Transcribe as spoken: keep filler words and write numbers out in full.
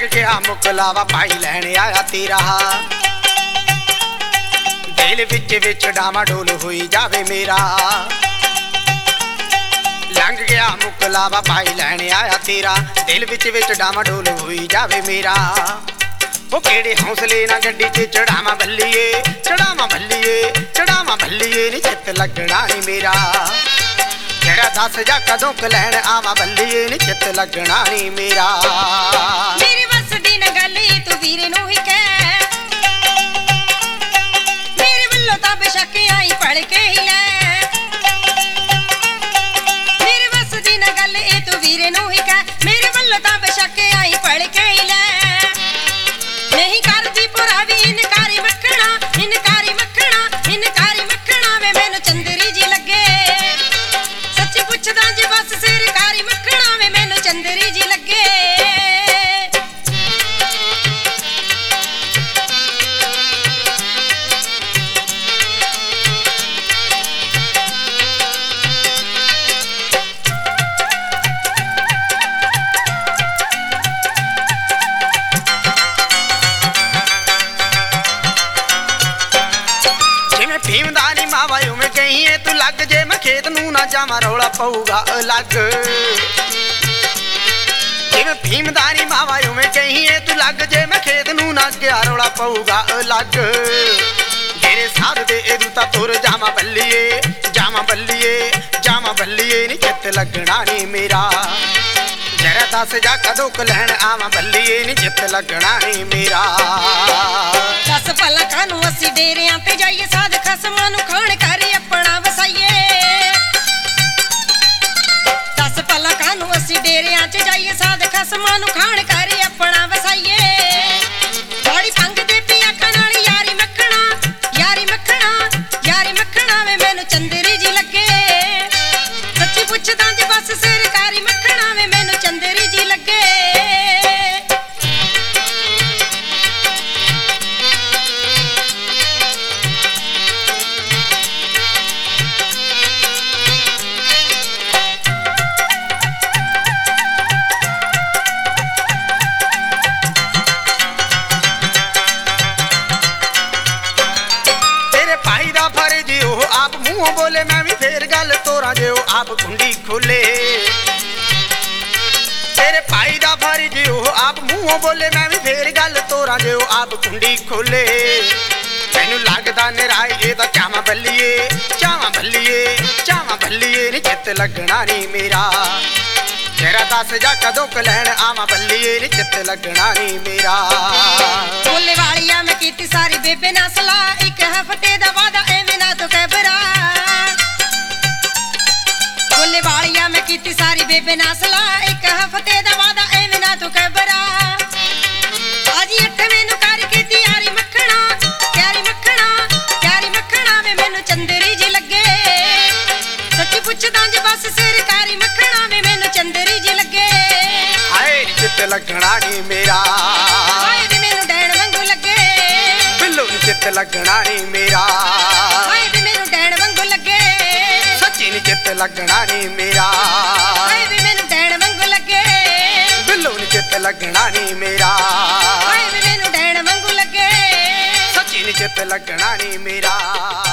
गया मुकलावा भाई लैने आया तेरा दिल विच विच डामा डोल हुई जावे मेरा लंघ गया मुकलावा भाई लैने आया तेरा दिल विच विच डामा डोल हुई जावे मेरा वो केड़े हौसले ना गड्डी च चढ़ावा भल्लीए चढ़ावा भल्लीए चढ़ावा भल्लीए नी चित लगना नी मेरा जरा दस जा कदों क लैण आवा भल्लीए नी चित लगना नी मेरा मेरे बस दी न गल तू वीरे नूं ही कह मेरे वल्लों तां बेशक आई पढ़ के ही लै मेरे बस दी न गल तू वीरे नूं ही कह मेरे वल्लों तां बेशक आई पढ़ के ही लै नहीं करदी पुरा भी इनकारी मखना इनकारी मखना इनकारी मखना वे मैनू चंदरी जी लगे सच्ची पुछदा जी बस सरकारी मखना वे मैनू चंदरी जी लगे भीमदानी मावा में कहीं है तू लग जे मैं खेत नू ना जावा रौला पऊगा अलग जिवें भीमदानी मावा में कहीं है तू लग जे मैं खेत नू ना गया रौला पऊगा अलग तेरे साथ दे एदू ता तुर जावा बल्लीए जावा बल्लीए जावा बल्लीए नी चित लगना नी मेरा जरा दस जा कदों क लैण आवा बल्लीए नी चित लगना नी मेरा दस भला कानू असी डेरियां ते जाइए साध खसमां नू खाण कर अपना वसाइए दस भला कानू असी डेरियां च जाइए साध खसमां नू खाण कर अपना वसाइए बड़ी पंग दे पिया नाल यारी मखना यारी मखना यारी मखना वे मैनू चंदरी जी लगे सच्ची पुछदा जी बस सरकारी मखना वे मैनू चंदरी जी लगे बोले मैं भी फेर गल तोरा जे आप कुंडी खोले तेरे भाई दा फर्ज ओ आप मुंहों बोले मैं भी फेर गल तोरा जे आप कुंडी खोले मैनू लगदा निराई ए दा चावा बल्लीए चावा बल्लीए चावा बल्लीए नी चित लगना नी मेरा जरा दस जा कदों क लैण आवा बल्लीए नी चित लगना नी मेरा बोले वालिया मैं कीती सारी बेबे ना सलाह एक हफ्ते दा वादा एवें ना तो कैबरा बोले वालिया मैं कीती सारी बेबे ना सलाह एक हफ्ते दा वादा एवें ना तो कैबरा आज अठवें नू कर के तैयारी मखना तैयारी मखना तैयारी मखना वे मैनू चंदरी जी लगे सच्ची पुछदा जी बस सरकारी मखना वे मैनू चंदरी जी लगे हाय चित लगना नी मेरा हाय वे मैनू डैण वांगू लगे बिल्लो नी चित लगना नी मेरा हाय वे मैनू डैण वांगू लगे सच्ची नी चित लगना नी मेरा हाय वे मैनू डैण वांगू लगे बिल्लो नी चित लगना नी मेरा हाय वे मैनू डैण वांगू लगे सच्ची नी चित लगना नी मेरा।